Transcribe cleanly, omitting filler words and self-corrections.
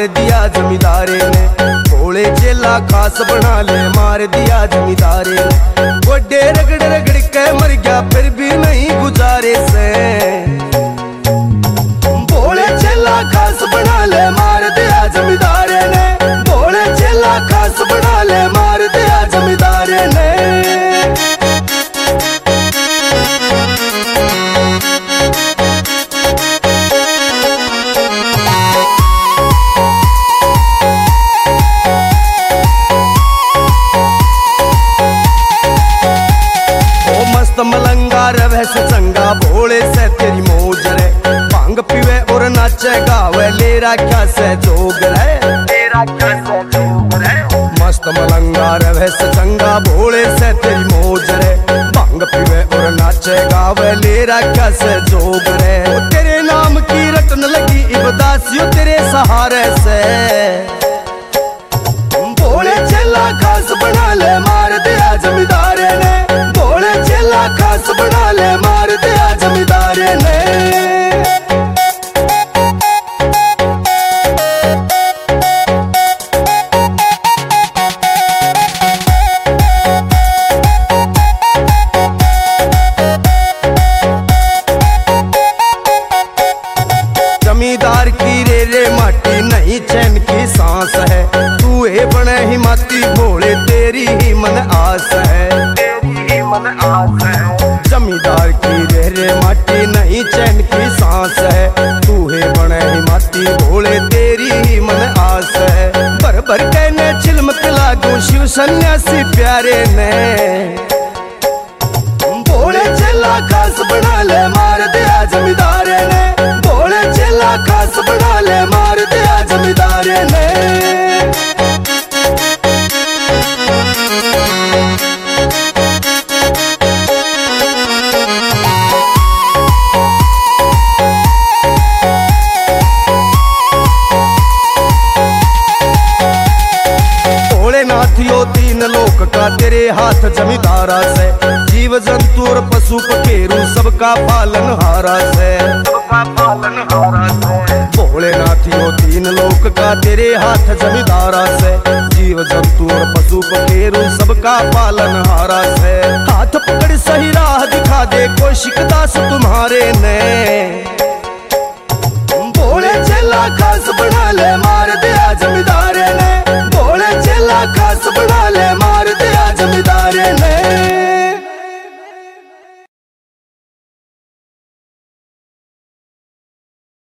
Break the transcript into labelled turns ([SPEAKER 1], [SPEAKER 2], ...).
[SPEAKER 1] मार दिया जमींदारे ने, भोले चेला खास बना ले मार दिया जमींदारे ने। गोडे रगड़ रगड़ के मर गया फिर भी नहीं गुजारे से, भोले चेला खास बना ले मार दिया जमींदारे ने, भोले चेला खास बना ले मार दिया जमींदारे ने। मलंगा रवै से चंगा भोले से तेरी मौज रे, भांग पीवे और नाचे गावे ले राख्या से जोग रे, मस्त मलंगा रवै से चंगा भोले से तेरी मौज रे, भांग पीवे और नाचे गावे ले राख्या से जोग रे। तेरे नाम की रटन लगी इबदासियों तेरे सहारे से, भोले चेला खास बना ले मार दिया जमींदारे ने, भोले चेला खास बना ले मार दिया जमींदारे ने। जमींदार की रे रे माटी नहीं चैन की सांस है, तू है बने ही माती भोले तेरी ही मन आस है, मन आस है। जमींदार की रे रे माटी नहीं चैन की सांस है, तू है बने ही माती भोले तेरी ही मन आस है। भर भर के ने चिलमत लागू शिव सन्यासी प्यारे ने, भोले चेला खास बना ले मार दिया जमींदारे ने, भोले चेला खास बना ले मार दिया जमींदारे ने। तीन लोक का तेरे हाथ जमींदारा से, जीव जंतु और पशु पखेरु सबका पालन हारा से, भोलेनाथियों तीन लोक का तेरे हाथ जमींदारा से, जीव जंतु और पशु पखेरु सबका पालन हारा से। हाथ पकड़ सही राह दिखा दे कोई शिकदास तुम्हारे ने, भोले चेला खास बना ले